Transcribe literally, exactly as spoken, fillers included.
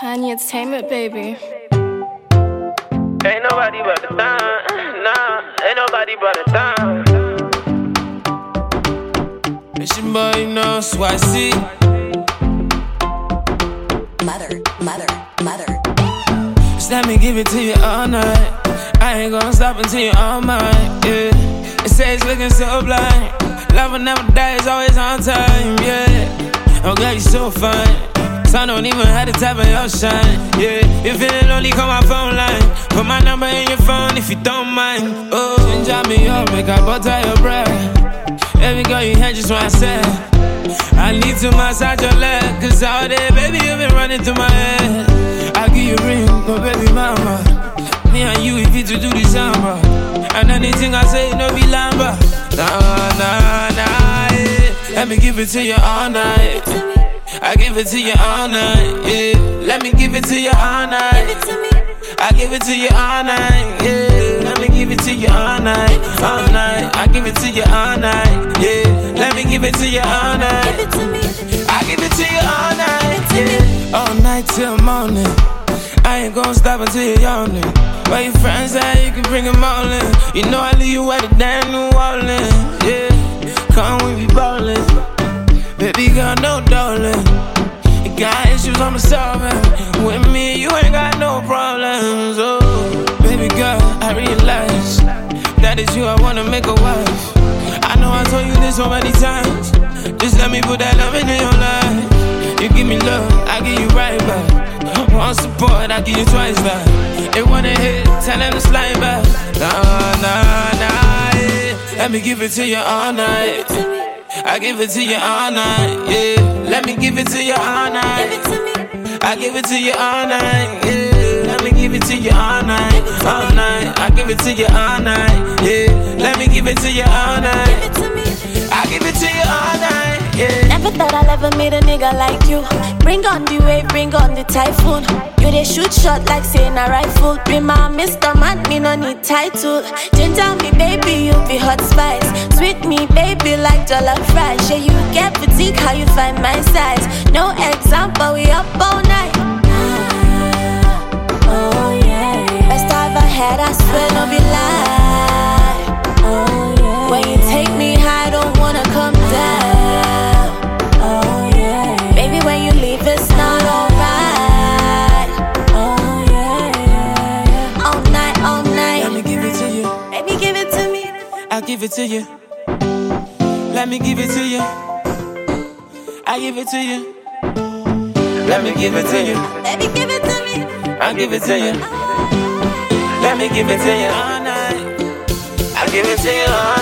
Tiny Entertainment, baby. Ain't nobody but the thumb, nah, ain't nobody but the thumb. It's your boy, you know, Swazi. Mother, mother, mother. Just let me give it to you all night. I ain't gonna stop until you're all mine, yeah. It says looking so blind. Love will never die, it's always on time, yeah. Oh girl, you so fine. Sun don't even have the type of your shine, yeah. You feeling lonely, call my phone line. Put my number in your phone if you don't mind. Oh, and drop me up, make I butter your breath. Every girl you had just what I said. I need to massage your leg, cause all day, baby, you been running through my head. I'll give you a ring, no baby mama. Me and you, if you to do this samba. And anything I say, no be lamba. Nah, nah, nah, yeah. Let me give it to you all night. I give it to you all night, yeah. Let me give it to you all night. I give it to you all night, yeah. Let me give it to you all night, all night. I give it to you all night, yeah. Let me give it to you all night. I give it to you all night, yeah. All night till morning. I ain't gonna stop until you're yawning. Where your friends at, you can bring them all in. You know I leave you at the damn New Orleans, yeah. Come we be ballin'. Baby girl, no darling. You got issues, I'm solving. With me, you ain't got no problems. Oh, baby girl, I realize that it's you I wanna make a wife. I know I told you this so many times. Just let me put that love into your life. You give me love, I give you right back. Want support, I give you twice back. They wanna hit, tell them to slide back. Nah, nah, nah, yeah. Let me give it to you all night. I give it to you all night, yeah. Let me give it to you all night. I give it to you all night, yeah. Let me give it to you all night, all night. I give it to you all night, yeah. Let me give it to you all night. I give it to you all night, yeah. Never thought I'd ever meet a nigga like you. Bring on the wave, bring on the typhoon. You they shoot shot like saying a rifle. Be my Mister Man, me no need title. Ginger me, baby, you be hot spice. Sweet me, baby, like jollof rice. Yeah, you get fatigue, how you find my size. No example, we up all night. Ah, oh yeah. Best I've ever had, I swear, no be lie. Oh yeah. When you take me high, don't wanna come down. Oh yeah. Baby, when you leave, it's not alright. Oh yeah, yeah, yeah. All night, all night. Let me give it to you. Baby, give it to me. I'll give it to you. Let me give it to you. I give it to you. Let me give it to you. Baby, give it to me. I'll give it to you. Let me give it to you all night. I'll give it to you all night.